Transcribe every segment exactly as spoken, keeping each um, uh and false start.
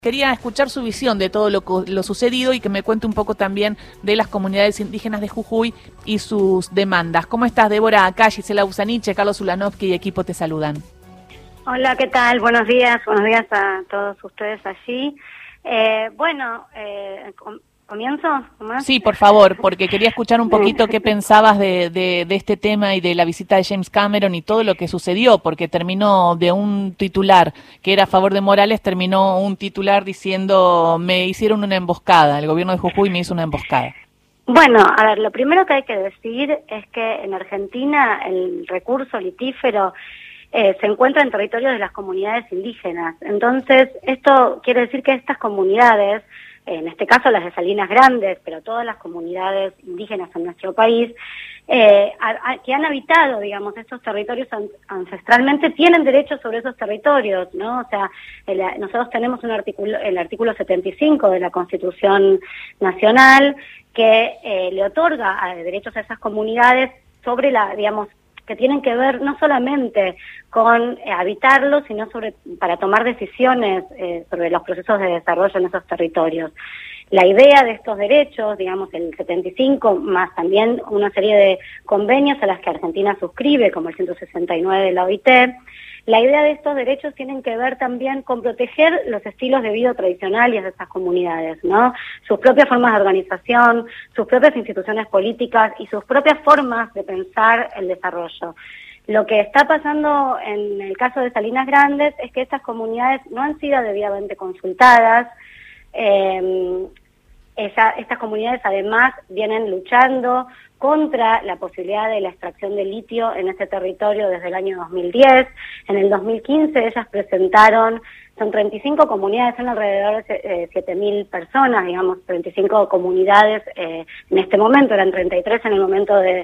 Quería escuchar su visión de todo lo, lo sucedido y que me cuente un poco también de las comunidades indígenas de Jujuy y sus demandas. ¿Cómo estás, Débora? Acá Gisela Busaniche, Carlos Ulanovsky y equipo te saludan. Hola, ¿qué tal? Buenos días, buenos días a todos ustedes allí. Eh, bueno, eh, ¿comienzo? Sí, por favor, porque quería escuchar un poquito qué pensabas de, de, de este tema y de la visita de James Cameron y todo lo que sucedió, porque terminó de un titular que era a favor de Morales, terminó un titular diciendo me hicieron una emboscada, el gobierno de Jujuy me hizo una emboscada. Bueno, a ver, lo primero que hay que decir es que en Argentina el recurso litífero eh, se encuentra en territorios de las comunidades indígenas. Entonces, esto quiere decir que estas comunidades, en este caso las de Salinas Grandes, pero todas las comunidades indígenas en nuestro país, eh, a, a, que han habitado, digamos, estos territorios an, ancestralmente, tienen derechos sobre esos territorios, ¿no? O sea, el, nosotros tenemos un artículo, el artículo setenta y cinco de la Constitución Nacional que eh, le otorga a, derechos a esas comunidades sobre la, digamos, que tienen que ver no solamente con eh, habitarlos, sino sobre para tomar decisiones eh, sobre los procesos de desarrollo en esos territorios. La idea de estos derechos, digamos, el setenta y cinco, más también una serie de convenios a las que Argentina suscribe, como el ciento sesenta y nueve de la O I T, la idea de estos derechos tienen que ver también con proteger los estilos de vida tradicionales de esas comunidades, ¿no? Sus propias formas de organización, sus propias instituciones políticas y sus propias formas de pensar el desarrollo. Lo que está pasando en el caso de Salinas Grandes es que estas comunidades no han sido debidamente consultadas. Eh, esa, estas comunidades además vienen luchando contra la posibilidad de la extracción de litio en ese territorio desde el año dos mil diez. En el dos mil quince ellas presentaron, son treinta y cinco comunidades, son alrededor de eh, siete mil personas, digamos, treinta y cinco comunidades eh, en este momento, eran treinta y tres en el momento de,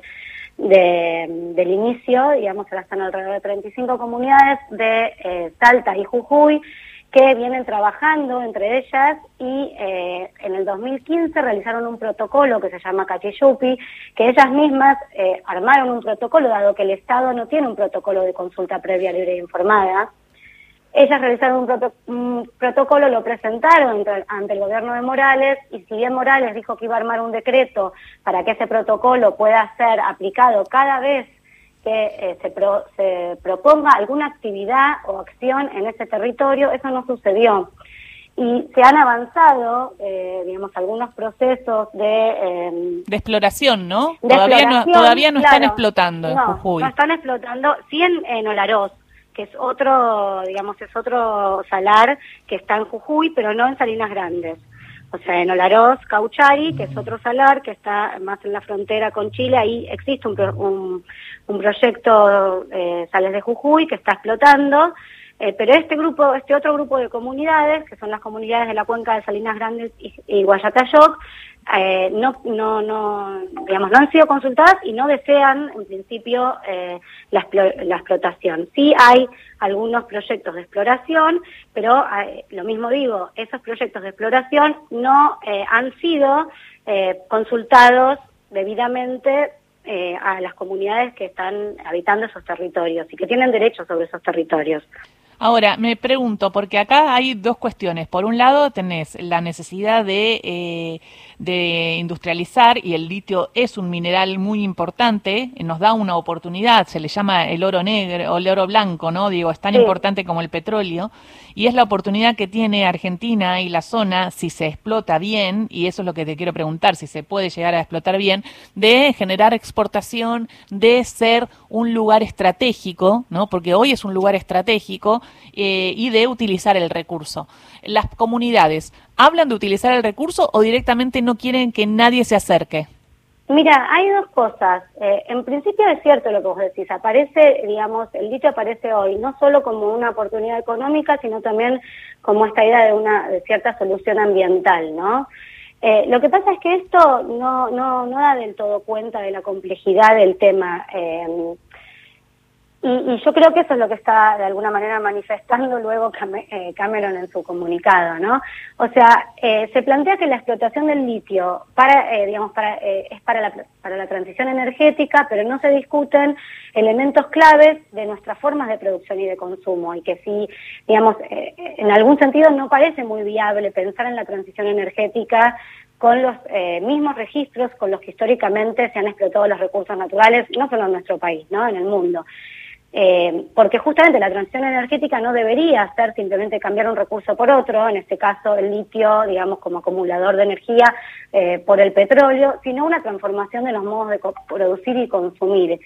de del inicio, digamos, ahora están alrededor de treinta y cinco comunidades de eh, Salta y Jujuy, que vienen trabajando entre ellas y eh, en el dos mil quince realizaron un protocolo que se llama Cachiyupi, que ellas mismas eh, armaron un protocolo, dado que el Estado no tiene un protocolo de consulta previa, libre e informada. Ellas realizaron un, proto un protocolo, lo presentaron ante, ante el gobierno de Morales, y si bien Morales dijo que iba a armar un decreto para que ese protocolo pueda ser aplicado cada vez que eh, se, pro, se proponga alguna actividad o acción en ese territorio, eso no sucedió. Y se han avanzado, eh, digamos, algunos procesos de... Eh, de exploración, ¿no? De todavía exploración, no todavía no claro, están explotando en no, Jujuy. No están explotando, sí en, en Olaroz, que es otro, digamos, es otro salar que está en Jujuy, pero no en Salinas Grandes. O sea, en Olaroz, Cauchari, que es otro salar que está más en la frontera con Chile, ahí existe un, pro, un, un proyecto eh, Sales de Jujuy que está explotando, eh, pero este grupo, este otro grupo de comunidades, que son las comunidades de la cuenca de Salinas Grandes y, y Guayatayoc, eh, no, no, no, digamos, no han sido consultadas y no desean, en principio, eh, la, la explotación. Sí hay algunos proyectos de exploración, pero eh, lo mismo digo, esos proyectos de exploración no eh, han sido eh, consultados debidamente eh, a las comunidades que están habitando esos territorios y que tienen derechos sobre esos territorios. Ahora, me pregunto, porque acá hay dos cuestiones. Por un lado, tenés la necesidad de, eh, de industrializar, y el litio es un mineral muy importante, nos da una oportunidad, se le llama el oro negro o el oro blanco, ¿no? Digo, es tan sí. importante como el petróleo, y es la oportunidad que tiene Argentina y la zona, si se explota bien, y eso es lo que te quiero preguntar, si se puede llegar a explotar bien, de generar exportación, de ser un lugar estratégico, ¿no? Porque hoy es un lugar estratégico, Eh, y de utilizar el recurso. ¿Las comunidades hablan de utilizar el recurso o directamente no quieren que nadie se acerque? Mira, hay dos cosas. Eh, en principio es cierto lo que vos decís. Aparece, digamos, el litio aparece hoy no solo como una oportunidad económica, sino también como esta idea de una de cierta solución ambiental, ¿no? Eh, lo que pasa es que esto no, no, no da del todo cuenta de la complejidad del tema. Eh, Y, y yo creo que eso es lo que está de alguna manera manifestando luego Cameron en su comunicado, ¿no? O sea, eh, se plantea que la explotación del litio para, eh, digamos, para, eh, es para la, para la transición energética, pero no se discuten elementos claves de nuestras formas de producción y de consumo, y que sí, digamos, eh, en algún sentido no parece muy viable pensar en la transición energética con los eh, mismos registros con los que históricamente se han explotado los recursos naturales, no solo en nuestro país, ¿no? En el mundo. Eh, porque justamente la transición energética no debería ser simplemente cambiar un recurso por otro, en este caso el litio, digamos, como acumulador de energía eh, por el petróleo, sino una transformación de los modos de producir y consumir.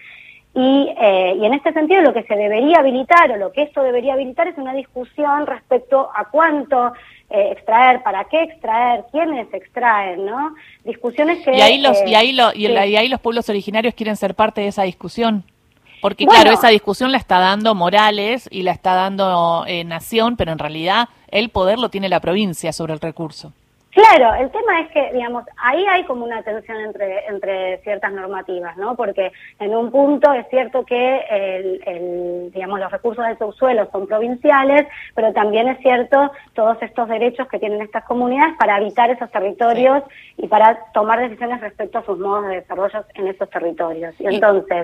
Y, eh, y en este sentido lo que se debería habilitar, o lo que esto debería habilitar, es una discusión respecto a cuánto eh, extraer, para qué extraer, quiénes extraen, ¿no? Discusiones que... Y ahí los, eh, y ahí lo, y, sí. la, y ahí los pueblos originarios quieren ser parte de esa discusión. Porque bueno, claro, esa discusión la está dando Morales y la está dando eh, Nación, pero en realidad el poder lo tiene la provincia sobre el recurso. Claro, el tema es que, digamos, ahí hay como una tensión entre entre ciertas normativas, ¿no? Porque en un punto es cierto que, el, el, digamos, los recursos del subsuelo son provinciales, pero también es cierto todos estos derechos que tienen estas comunidades para habitar esos territorios sí. y para tomar decisiones respecto a sus modos de desarrollo en esos territorios. Y entonces...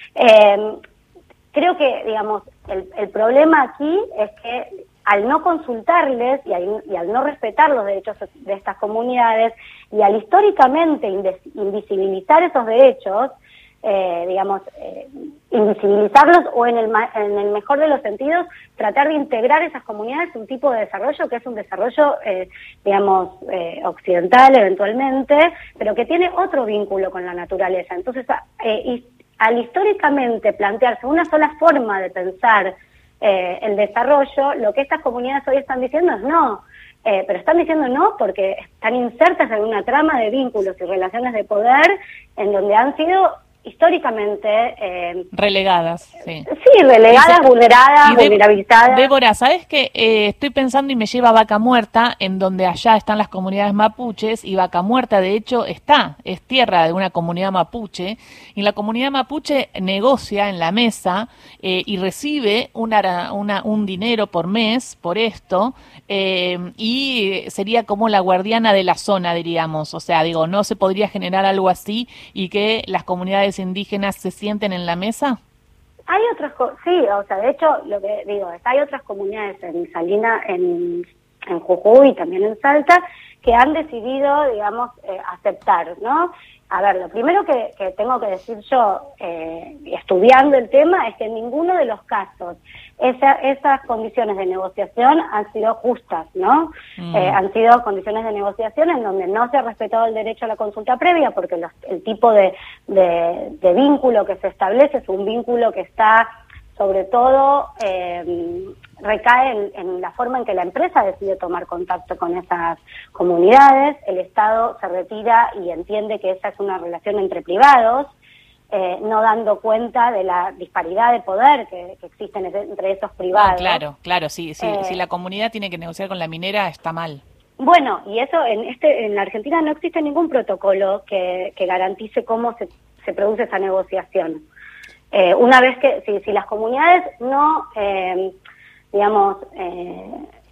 Eh, creo que, digamos, el, el problema aquí es que al no consultarles y al, y al no respetar los derechos de estas comunidades y al históricamente invisibilizar esos derechos, eh, digamos, eh, invisibilizarlos o en el, en el mejor de los sentidos, tratar de integrar esas comunidades en un tipo de desarrollo que es un desarrollo, eh, digamos, eh, occidental eventualmente, pero que tiene otro vínculo con la naturaleza. Entonces, eh, y, al históricamente plantearse una sola forma de pensar eh, el desarrollo, lo que estas comunidades hoy están diciendo es no, eh, pero están diciendo no porque están insertas en una trama de vínculos y relaciones de poder en donde han sido históricamente... Eh, relegadas, sí. Sí, relegadas, Dice, vulneradas, de, vulnerabilizadas. Débora, ¿sabes qué? Eh, estoy pensando y me lleva a Vaca Muerta, en donde allá están las comunidades mapuches, y Vaca Muerta, de hecho, está, es tierra de una comunidad mapuche, y la comunidad mapuche negocia en la mesa eh, y recibe una, una, un dinero por mes por esto, eh, y sería como la guardiana de la zona, diríamos. O sea, digo, ¿no se podría generar algo así y que las comunidades indígenas se sienten en la mesa? Hay otras cosas, sí, o sea, de hecho, lo que digo es, hay otras comunidades en Salina, en, en Jujuy y también en Salta, que han decidido, digamos, eh, aceptar, ¿no? A ver, lo primero que, que tengo que decir yo, eh, estudiando el tema, es que en ninguno de los casos esa, esas condiciones de negociación han sido justas, ¿no? Mm. Eh, han sido condiciones de negociación en donde no se ha respetado el derecho a la consulta previa, porque los, el tipo de, de, de vínculo que se establece es un vínculo que está, sobre todo, eh, recae en, en la forma en que la empresa decide tomar contacto con esas comunidades. El Estado se retira y entiende que esa es una relación entre privados, eh, no dando cuenta de la disparidad de poder que, que existe entre esos privados. Ah, claro, claro, sí, sí. Eh, si la comunidad tiene que negociar con la minera, está mal. Bueno, y eso en este en la Argentina no existe ningún protocolo que, que garantice cómo se, se produce esa negociación. Eh, una vez que, si, si las comunidades no... Eh, digamos, eh,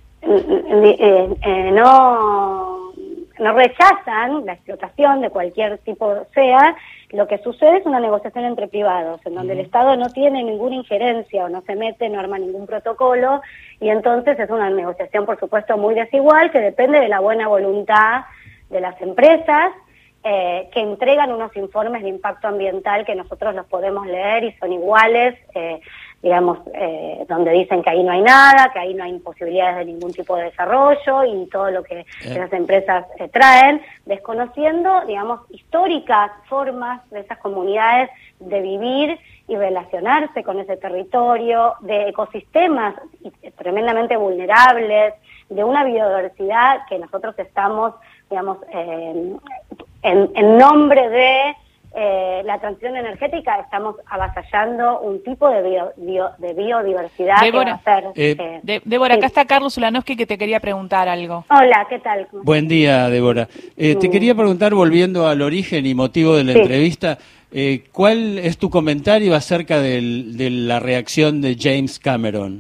eh, eh, no, no rechazan la explotación de cualquier tipo sea, lo que sucede es una negociación entre privados, en donde el Estado no tiene ninguna injerencia o no se mete, no arma ningún protocolo, y entonces es una negociación, por supuesto, muy desigual, que depende de la buena voluntad de las empresas, eh, que entregan unos informes de impacto ambiental que nosotros los podemos leer y son iguales, eh, digamos, eh, donde dicen que ahí no hay nada, que ahí no hay posibilidades de ningún tipo de desarrollo y todo lo que eh. esas empresas eh, traen, desconociendo, digamos, históricas formas de esas comunidades de vivir y relacionarse con ese territorio, de ecosistemas tremendamente vulnerables, de una biodiversidad que nosotros estamos, digamos, eh, en, en nombre de Eh, la transición energética, estamos avasallando un tipo de, bio, bio, de biodiversidad. Débora, que va a ser, eh, eh, de, Débora sí. Acá está Carlos Ulanowski que te quería preguntar algo. Hola, ¿qué tal? Buen día, Débora. Eh, mm. Te quería preguntar, volviendo al origen y motivo de la sí. entrevista, Eh, ¿Cuál es tu comentario acerca del, de la reacción de James Cameron?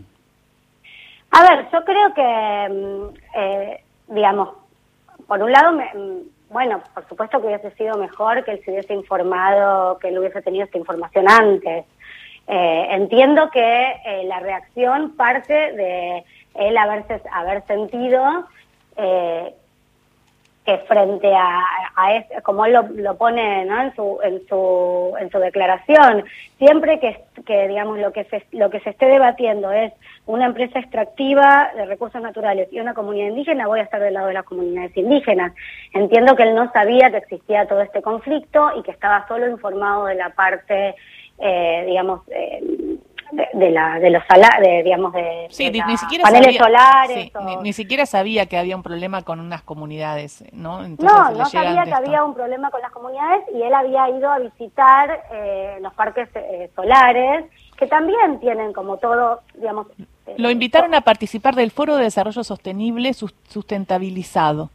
A ver, yo creo que, eh, digamos, por un lado, me, bueno, por supuesto que hubiese sido mejor que él se hubiese informado, que él hubiese tenido esta información antes. Eh, entiendo que eh, la reacción parte de él haberse, haber sentido eh, que frente a, a este, como él lo, lo pone, ¿no?, en su en su en su declaración, siempre que, que digamos lo que se lo que se esté debatiendo es una empresa extractiva de recursos naturales y una comunidad indígena, voy a estar del lado de las comunidades indígenas. Entiendo que él no sabía que existía todo este conflicto y que estaba solo informado de la parte, eh, digamos, eh, De, de la de los sala, de, digamos de, sí, de ni siquiera paneles sabía, solares sí, o... ni, ni siquiera sabía que había un problema con unas comunidades, ¿no? Entonces, no, le no sabía que esto. había un problema con las comunidades y él había ido a visitar eh, los parques eh, solares, que también tienen como todo, digamos... Eh, Lo invitaron a participar del Foro de Desarrollo Sostenible Sustentabilizado.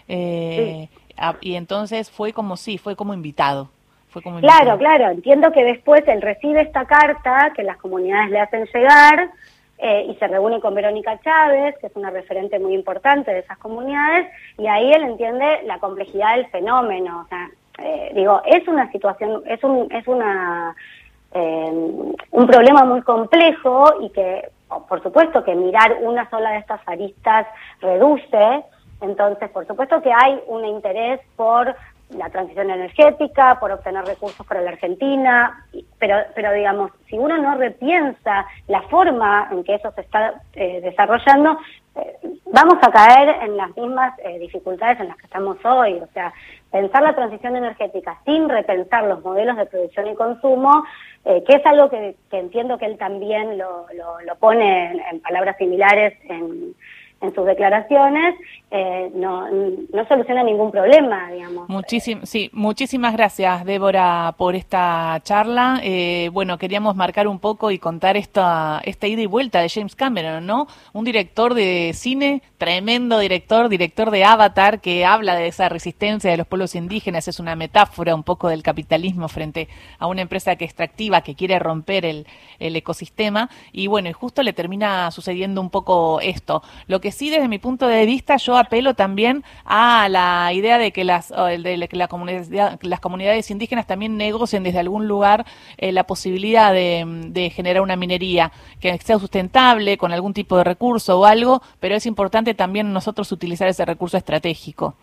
Eh, sí. a, y entonces fue como, sí, fue como invitado. Claro, claro, entiendo que después él recibe esta carta que las comunidades le hacen llegar eh, y se reúne con Verónica Chávez, que es una referente muy importante de esas comunidades, y ahí él entiende la complejidad del fenómeno. O sea, eh, digo, es una situación, es un, es una eh, un problema muy complejo y que, por supuesto, que mirar una sola de estas aristas reduce. Entonces, por supuesto que hay un interés por la transición energética, por obtener recursos para la Argentina, pero, pero digamos, si uno no repiensa la forma en que eso se está eh, desarrollando, eh, vamos a caer en las mismas eh, dificultades en las que estamos hoy. O sea, pensar la transición energética sin repensar los modelos de producción y consumo, eh, que es algo que, que entiendo que él también lo, lo, lo pone en, en palabras similares en en sus declaraciones, eh, no, no soluciona ningún problema, digamos. Muchísim, sí, muchísimas gracias, Débora, por esta charla. Eh, bueno, queríamos marcar un poco y contar esta, esta ida y vuelta de James Cameron, ¿no? Un director de cine, tremendo director, director de Avatar, que habla de esa resistencia de los pueblos indígenas, es una metáfora un poco del capitalismo frente a una empresa que extractiva, que quiere romper el, el ecosistema, y bueno, y justo le termina sucediendo un poco esto. Lo que sí, desde mi punto de vista, yo apelo también a la idea de que las, de que la comunidad, las comunidades indígenas también negocien desde algún lugar eh, la posibilidad de, de generar una minería que sea sustentable, con algún tipo de recurso o algo, pero es importante también nosotros utilizar ese recurso estratégico.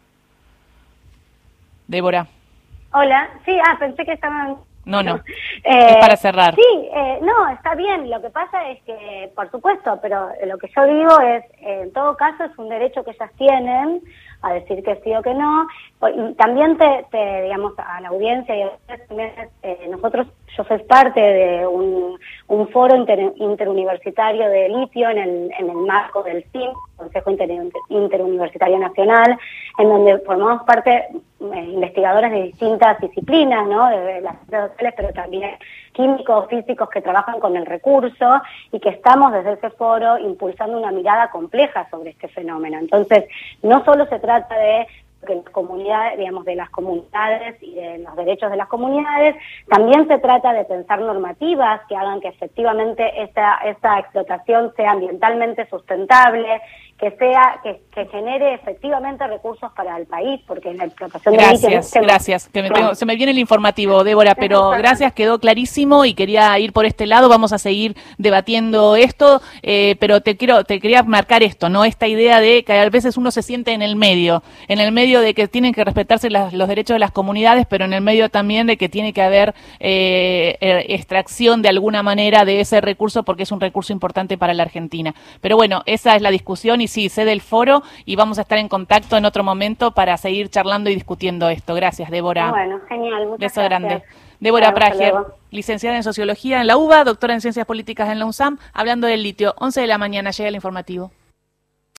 Débora. Hola, sí, ah, pensé que estaban... No, no, eh, es para cerrar. Sí, eh, no, está bien, lo que pasa es que, por supuesto, pero lo que yo digo es, eh, en todo caso, es un derecho que ellas tienen a decir que sí o que no. Y también te, te digamos, a la audiencia y a ustedes también, eh, nosotros, yo soy parte de un, un foro inter, interuniversitario de litio en el, en el marco del C I M, Consejo Inter, Interuniversitario Nacional, en donde formamos parte eh, investigadores de distintas disciplinas, ¿no? De, de las ciencias sociales, pero también químicos, físicos que trabajan con el recurso y que estamos desde ese foro impulsando una mirada compleja sobre este fenómeno. Entonces, no solo se trata de que las comunidades, digamos, de las comunidades y de los derechos de las comunidades, también se trata de pensar normativas que hagan que efectivamente esta, esta explotación sea ambientalmente sustentable, que sea, que, que genere efectivamente recursos para el país, porque la explotación gracias, de litio... Gracias, que me tengo, se me viene el informativo, Débora, pero gracias, quedó clarísimo y quería ir por este lado, vamos a seguir debatiendo esto, eh, pero te quiero, te quería marcar esto, ¿no? Esta idea de que a veces uno se siente en el medio, en el medio de que tienen que respetarse las, los derechos de las comunidades, pero en el medio también de que tiene que haber eh, extracción de alguna manera de ese recurso, porque es un recurso importante para la Argentina. Pero bueno, esa es la discusión y sí, sé del foro y vamos a estar en contacto en otro momento para seguir charlando y discutiendo esto. Gracias, Débora. Bueno, genial, muchas Beso gracias. grande. Débora Claro, Prager, licenciada en Sociología en la UBA, doctora en Ciencias Políticas en la UNSAM, hablando del litio. once de la mañana llega el informativo.